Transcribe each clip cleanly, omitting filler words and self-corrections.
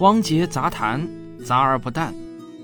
汪杰杂谈，杂而不淡。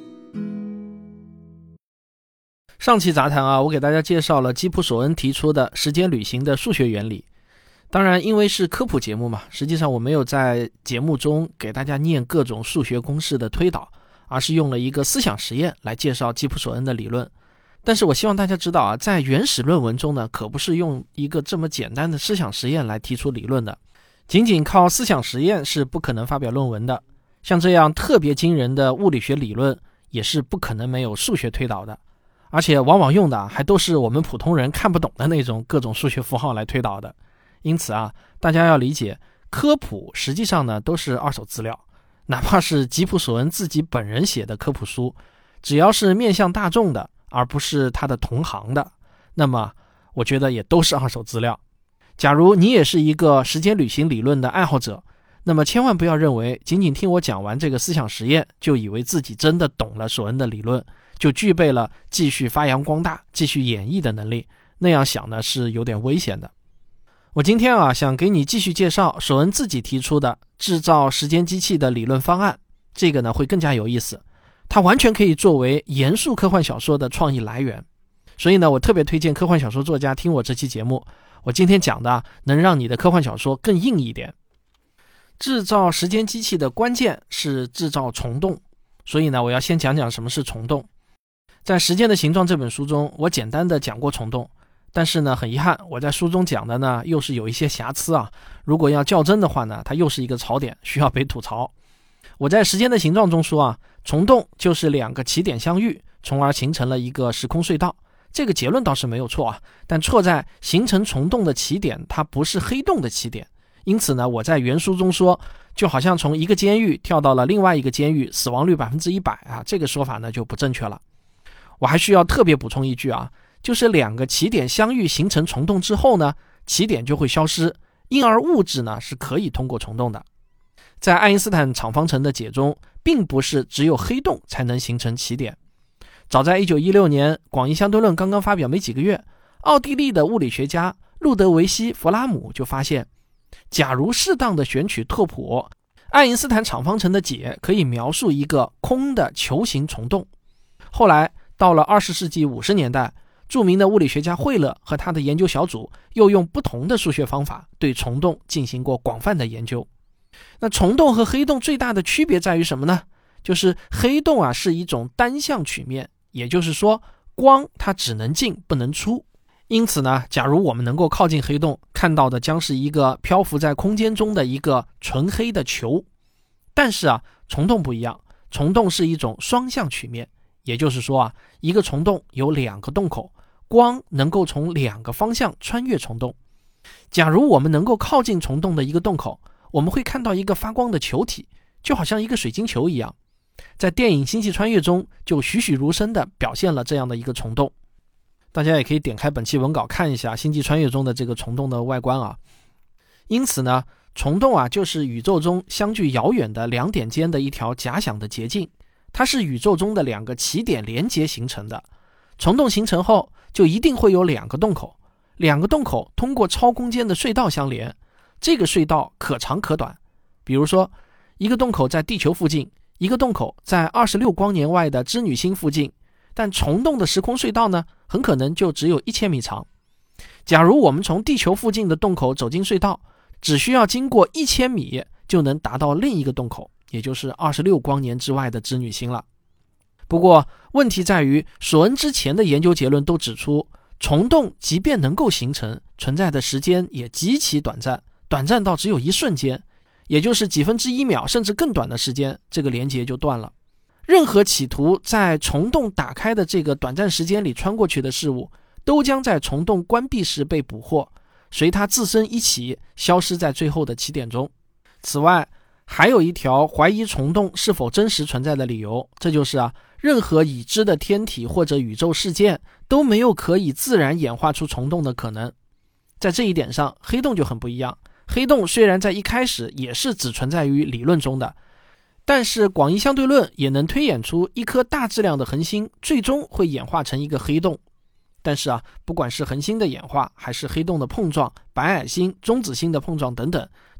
上期杂谈啊，我给大家介绍了基普索恩提出的时间旅行的数学原理。当然因为是科普节目嘛，实际上我没有在节目中给大家念各种数学公式的推导，而是用了一个思想实验来介绍基普索恩的理论。但是我希望大家知道啊，在原始论文中呢，可不是用一个这么简单的思想实验来提出理论的，仅仅靠思想实验是不可能发表论文的。像这样特别惊人的物理学理论也是不可能没有数学推导的，而且往往用的还都是我们普通人看不懂的那种各种数学符号来推导的。因此啊，大家要理解，科普实际上呢都是二手资料，哪怕是吉普索恩自己本人写的科普书，只要是面向大众的，而不是他的同行的，那么我觉得也都是二手资料。假如你也是一个时间旅行理论的爱好者，那么千万不要认为仅仅听我讲完这个思想实验，就以为自己真的懂了索恩的理论，就具备了继续发扬光大、继续演绎的能力，那样想呢是有点危险的。我今天啊，想给你继续介绍索恩自己提出的制造时间机器的理论方案，这个呢会更加有意思，它完全可以作为严肃科幻小说的创意来源。所以呢，我特别推荐科幻小说作家听我这期节目，我今天讲的能让你的科幻小说更硬一点。制造时间机器的关键是制造虫洞，所以呢，我要先讲讲什么是虫洞。在《时间的形状》这本书中，我简单的讲过虫洞，但是呢，很遗憾，我在书中讲的呢，又是有一些瑕疵啊。如果要较真的话呢，它又是一个槽点，需要被吐槽。我在《时间的形状》中说啊，虫洞就是两个起点相遇，从而形成了一个时空隧道。这个结论倒是没有错啊，但错在形成虫洞的起点，它不是黑洞的起点。因此呢，我在原书中说，就好像从一个监狱跳到了另外一个监狱，死亡率 100% 啊，这个说法呢就不正确了。我还需要特别补充一句啊，就是两个起点相遇形成虫洞之后呢，起点就会消失，因而物质呢是可以通过虫洞的。在爱因斯坦场方程的解中，并不是只有黑洞才能形成起点。早在1916年，广义相对论刚刚发表没几个月，奥地利的物理学家路德维希·弗拉姆就发现，假如适当的选取拓扑，爱因斯坦场方程的解可以描述一个空的球形虫洞。后来到了20世纪50年代，著名的物理学家惠勒和他的研究小组又用不同的数学方法对虫洞进行过广泛的研究。那虫洞和黑洞最大的区别在于什么呢？就是黑洞啊是一种单向曲面，也就是说光它只能进不能出。因此呢，假如我们能够靠近黑洞，看到的将是一个漂浮在空间中的一个纯黑的球。但是啊，虫洞不一样，虫洞是一种双向曲面，也就是说啊，一个虫洞有两个洞口，光能够从两个方向穿越虫洞。假如我们能够靠近虫洞的一个洞口，我们会看到一个发光的球体，就好像一个水晶球一样。在电影《星际穿越》中就栩栩如生地表现了这样的一个虫洞。大家也可以点开本期文稿看一下《星际穿越》中的这个虫洞的外观啊。因此呢，虫洞啊就是宇宙中相距遥远的两点间的一条假想的捷径，它是宇宙中的两个起点连接形成的。虫洞形成后就一定会有两个洞口，两个洞口通过超空间的隧道相连，这个隧道可长可短。比如说，一个洞口在地球附近，一个洞口在26光年外的织女星附近，但虫洞的时空隧道呢，很可能就只有1000米长。假如我们从地球附近的洞口走进隧道，只需要经过1000米就能达到另一个洞口，也就是26光年之外的织女星了。不过问题在于，索恩之前的研究结论都指出，虫洞即便能够形成，存在的时间也极其短暂，短暂到只有一瞬间，也就是几分之一秒甚至更短的时间，这个连接就断了。任何企图在虫洞打开的这个短暂时间里穿过去的事物，都将在虫洞关闭时被捕获，随它自身一起消失在最后的起点中。此外，还有一条怀疑虫洞是否真实存在的理由，这就是任何已知的天体或者宇宙事件都没有可以自然演化出虫洞的可能。在这一点上，黑洞就很不一样。黑洞虽然在一开始也是只存在于理论中的，但是广义相对论也能推演出一颗大质量的恒星最终会演化成一个黑洞。但是不管是恒星的演化还是黑洞的碰撞，白矮星、中子星的碰撞等等，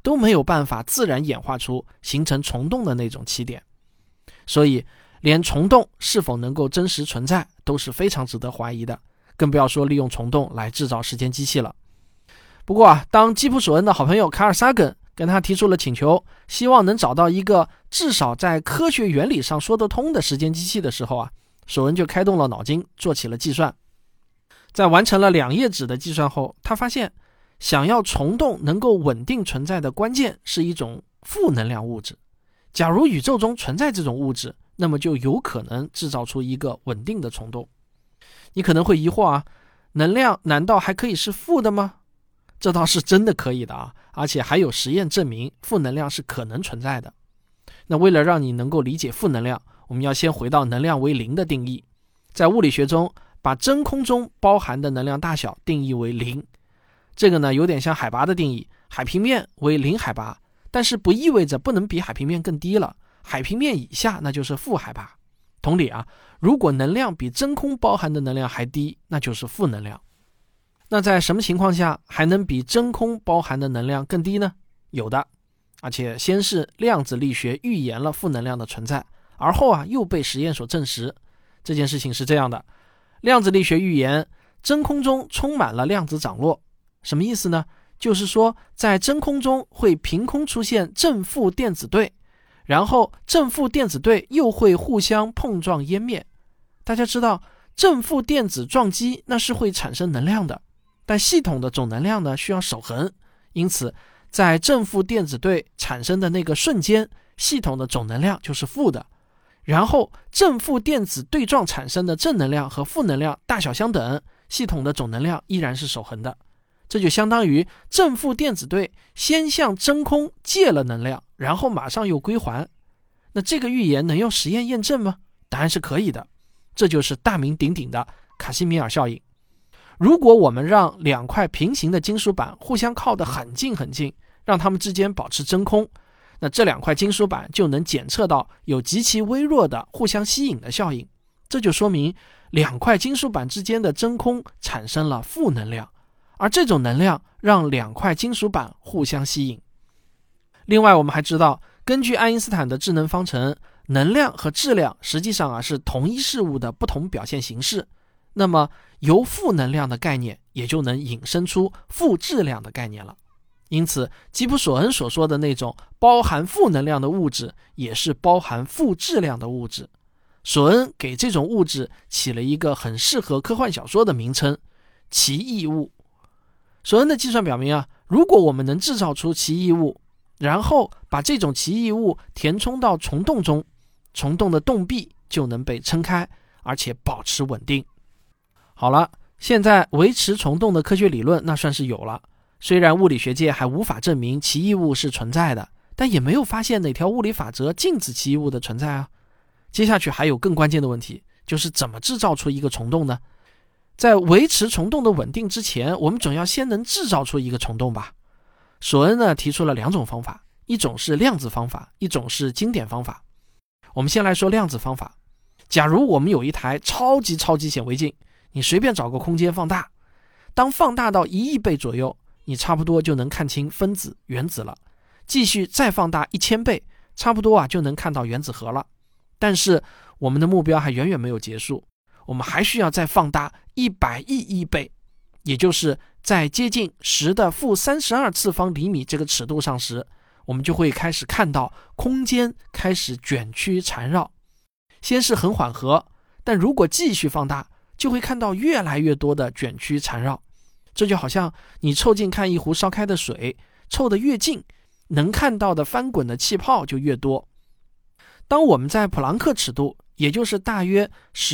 都没有办法自然演化出形成虫洞的那种起点。所以连虫洞是否能够真实存在都是非常值得怀疑的，更不要说利用虫洞来制造时间机器了。不过当基普·索恩的好朋友卡尔·萨根跟他提出了请求，希望能找到一个至少在科学原理上说得通的时间机器的时候索恩就开动了脑筋，做起了计算。在完成了2页纸的计算后，他发现想要虫洞能够稳定存在的关键是一种负能量物质。假如宇宙中存在这种物质，那么就有可能制造出一个稳定的虫洞。你可能会疑惑能量难道还可以是负的吗？这倒是真的可以的而且还有实验证明负能量是可能存在的。那为了让你能够理解负能量，我们要先回到能量为0的定义。在物理学中，把真空中包含的能量大小定义为0。这个呢有点像海拔的定义，海平面为0海拔，但是不意味着不能比海平面更低了，海平面以下那就是负海拔。同理如果能量比真空包含的能量还低，那就是负能量。那在什么情况下还能比真空包含的能量更低呢？有的，而且先是量子力学预言了负能量的存在，而后又被实验所证实。这件事情是这样的，量子力学预言真空中充满了量子涨落。什么意思呢？就是说在真空中会凭空出现正负电子对，然后正负电子对又会互相碰撞湮灭。大家知道正负电子撞击那是会产生能量的，但系统的总能量呢需要守恒，因此在正负电子对产生的那个瞬间，系统的总能量就是负的。然后正负电子对撞产生的正能量和负能量大小相等，系统的总能量依然是守恒的。这就相当于正负电子对先向真空借了能量，然后马上又归还。那这个预言能用实验验证吗？答案是可以的。这就是大名鼎鼎的卡西米尔效应。如果我们让2块平行的金属板互相靠得很近很近，让它们之间保持真空，那这2块金属板就能检测到有极其微弱的互相吸引的效应。这就说明2块金属板之间的真空产生了负能量，而这种能量让2块金属板互相吸引。另外我们还知道，根据爱因斯坦的质能方程，能量和质量实际上是同一事物的不同表现形式。那么由负能量的概念也就能引申出负质量的概念了。因此吉普索恩所说的那种包含负能量的物质也是包含负质量的物质。索恩给这种物质起了一个很适合科幻小说的名称，奇异物。索恩的计算表明如果我们能制造出奇异物，然后把这种奇异物填充到虫洞中，虫洞的洞壁就能被撑开，而且保持稳定。好了，现在维持虫洞的科学理论那算是有了。虽然物理学界还无法证明奇异物是存在的，但也没有发现哪条物理法则禁止奇异物的存在接下去还有更关键的问题，就是怎么制造出一个虫洞呢？在维持虫洞的稳定之前，我们总要先能制造出一个虫洞吧。索恩呢提出了2种方法，一种是量子方法，一种是经典方法。我们先来说量子方法。假如我们有一台超级显微镜，你随便找个空间放大，当放大到1亿倍左右，你差不多就能看清分子、原子了。继续再放大1000倍，差不多就能看到原子核了。但是我们的目标还远远没有结束，我们还需要再放大100亿倍，也就是在接近10^-32次方厘米这个尺度上时，我们就会开始看到空间开始卷曲缠绕。先是很缓和，但如果继续放大，就会看到越来越多的卷曲缠绕。这就好像你凑近看一壶烧开的水，凑得越近，能看到的翻滚的气泡就越多。当我们在普朗克尺度，也就是大约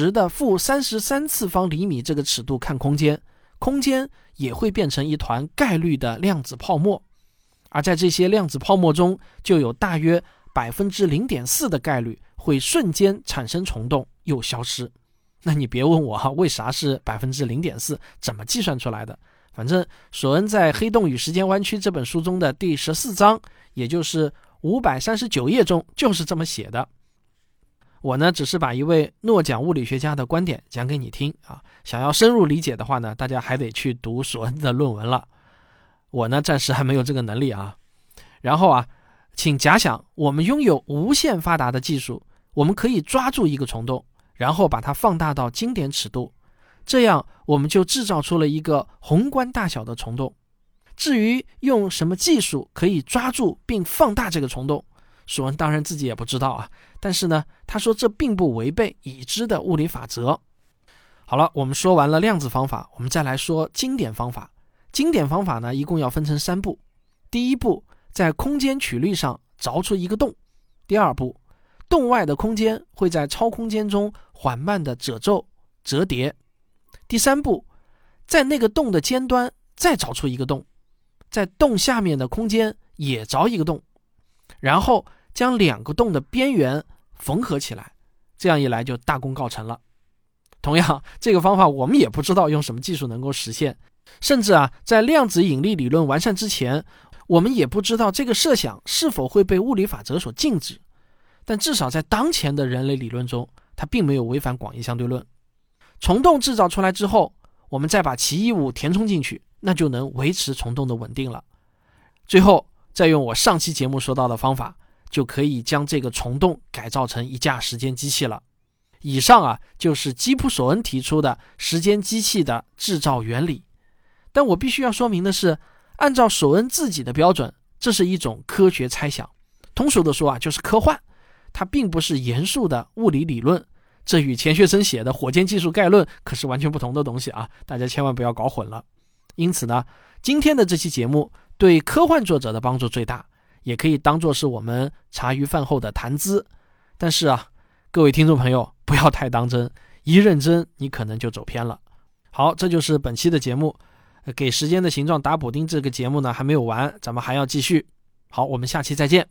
10^-33次方厘米这个尺度看空间，空间也会变成一团概率的量子泡沫。而在这些量子泡沫中，就有大约0.4%的概率会瞬间产生虫洞又消失。那你别问我为啥是0.4%，怎么计算出来的？反正索恩在《黑洞与时间弯曲》这本书中的第14章，也就是539页中就是这么写的。我呢只是把一位诺奖物理学家的观点讲给你听想要深入理解的话呢，大家还得去读索恩的论文了。我呢暂时还没有这个能力然后请假想我们拥有无限发达的技术，我们可以抓住一个虫洞，然后把它放大到经典尺度，这样我们就制造出了一个宏观大小的虫洞。至于用什么技术可以抓住并放大这个虫洞，索恩当然自己也不知道但是呢，他说这并不违背已知的物理法则。好了，我们说完了量子方法，我们再来说经典方法。经典方法呢，一共要分成3步。第一步，在空间曲率上凿出一个洞。第二步，洞外的空间会在超空间中缓慢的褶皱、折叠。第三步，在那个洞的尖端再凿出一个洞，在洞下面的空间也凿一个洞，然后将2个洞的边缘缝合起来，这样一来就大功告成了。同样，这个方法我们也不知道用什么技术能够实现，甚至在量子引力理论完善之前，我们也不知道这个设想是否会被物理法则所禁止。但至少在当前的人类理论中，它并没有违反广义相对论。虫洞制造出来之后，我们再把奇异物填充进去，那就能维持虫洞的稳定了。最后再用我上期节目说到的方法，就可以将这个虫洞改造成一架时间机器了。以上就是基普索恩提出的时间机器的制造原理。但我必须要说明的是，按照索恩自己的标准，这是一种科学猜想，通俗的说就是科幻，它并不是严肃的物理理论。这与钱学森写的火箭技术概论可是完全不同的东西大家千万不要搞混了。因此呢，今天的这期节目对科幻作者的帮助最大，也可以当作是我们茶余饭后的谈资。但是各位听众朋友不要太当真，一认真你可能就走偏了。好，这就是本期的节目。给时间的形状打补丁这个节目呢还没有完，咱们还要继续。好，我们下期再见。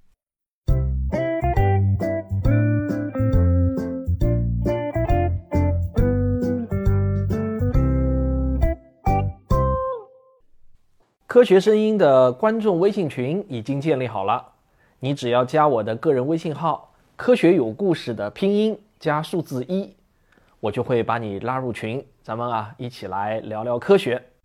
科学声音的观众微信群已经建立好了，你只要加我的个人微信号科学有故事的拼音加数字1，我就会把你拉入群，咱们一起来聊聊科学。